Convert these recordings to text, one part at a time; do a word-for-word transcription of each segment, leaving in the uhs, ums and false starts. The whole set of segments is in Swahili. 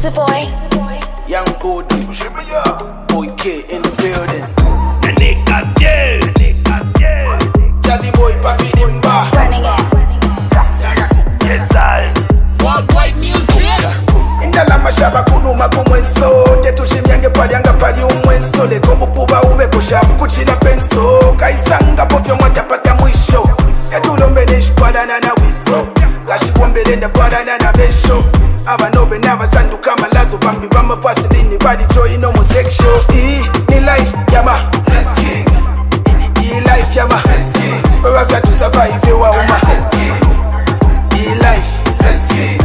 Easy boy. Young Body, Boy K in the building. Nanika View, Jazzy Boy Puffy Dimba. Running it. yes I. Worldwide music. Indala mashaba kunuma kumwenso tetu shimyange pali anga pali umwenso leko bupuba ube kushabu kuchina penso kaisanga pofyo mwata pata mwisho yatulombe nishpadana na wiso kashiwombele nda padana na besho abanobe n'abasandu kamalazo bambi bamafasilini bali join homosexual. Ii ni life yama risking, ii life yama risking, wewe fya tu survive wa uma risking, ii life risking,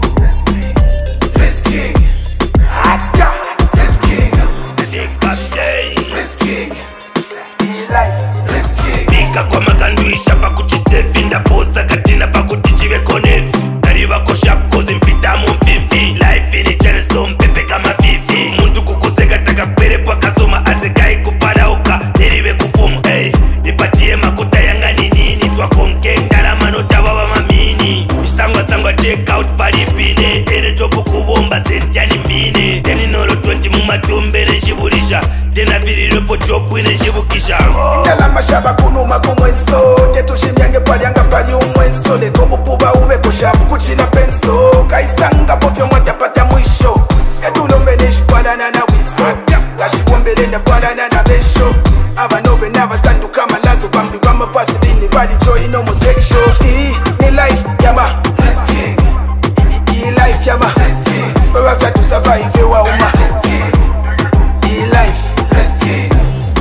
risking, hata risking, Nanika View, risking, ii life risking. Nika kwa makanduisha pakuchitevinda posa katina pakutichive konevi Nariva koshap kozi mpita mumfifi Life ini chane so mpepe kama vivi Muntu kukuseka taka kwere kwa kasoma Asekai kupara uka nerive kufumu hey, nipatie makuta yanga nini Twa konke ndala manota wawa mamini Isangwa sangwa check out palipine Ene jobu kubomba sentiani mine Eni noro twenty mumatumbe neshiburisha Tena virirepo jobu neshibukisha Indala mashaba kunuma kumwenso tetu shimyange pali anga pali umwenso leko bupuba ube kushabu kuchina penso kaisanga pofyo mwata pata mwisho yatulombe nishpadana na wiso kashiwombele nda padana na besho abanobe n'abasandu kamalazo bambi bamafasilini bali join homosexual. Ii ni life yama risking, ii life yama risking, wewe fya tu survive wa uma risking, ii life risking,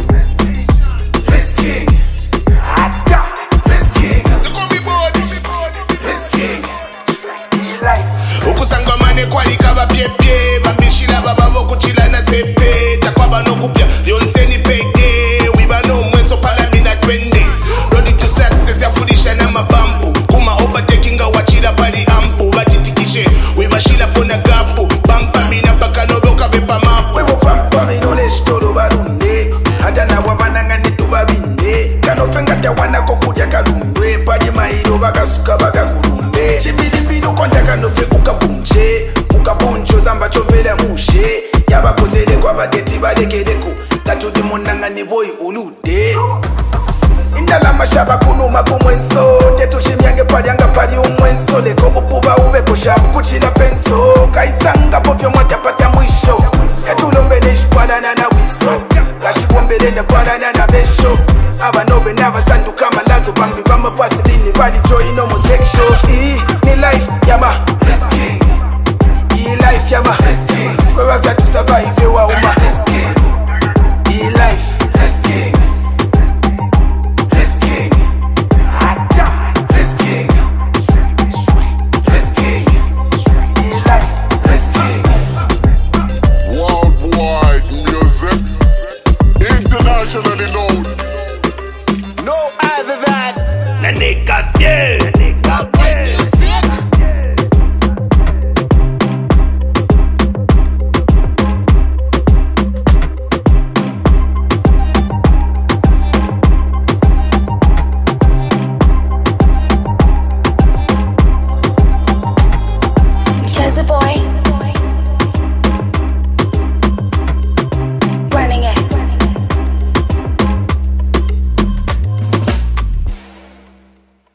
risking, hata risking, risking, ii life. Ukusanga mane kwalika bapyepye bambishira bababo kuchila na sepe takwa no kupya yonseni pege wibano mwenso pala mina twende road to success yafundisha na mabampu kuma overtaking wachira pali ampu batitikishe wibashila pona gapu bampa mina paka noboka bepa mapu Wewe pampa minole stolo barunde hata na wabananga nitubabinde kanofenga tawana kokudya kalumbe pali mairo bakasuka bakakulumbe chimbilimbili konta kanofe kukabunje ukabunjo zamba chovela mushe yabakozele kwabadeti balekeleko katudi munangani boy ulude indala mashaba kunuma kumwenso tetu shimyange pali anga pali umwenso leko bupuba ube kushabu kuchina penso kaisanga pofyo mwata pata mwisho yatulombe nishpadana na wiso kashiwombele nda padana na besho abanobe n'abasandu kamalazo bambi bamafasilini bali join homosexual. Ii ni life yama risking, ii life yama risking, wewe fya tu survive wa uma risking, ii life risking, risking, hata risking, risking, ii life risking. Worldwide music, internationally known. no other than Nanika View, Worldwide music.